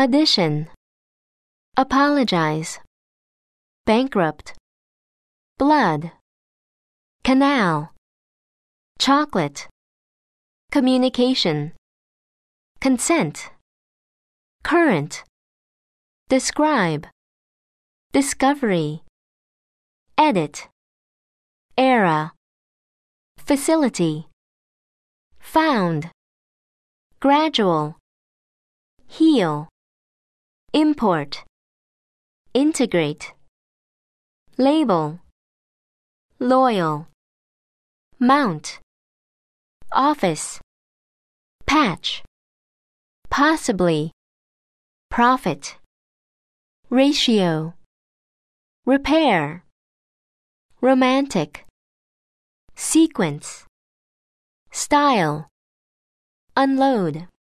addition, apologize, bankrupt, blood, canal, chocolate, communication, consent, current, describe, discovery, edit, era, facility, found, gradual, heal, import, integrate, label, loyal, mount, office, patch, possibly, profit, ratio, repair, romantic, sequence, style, unload.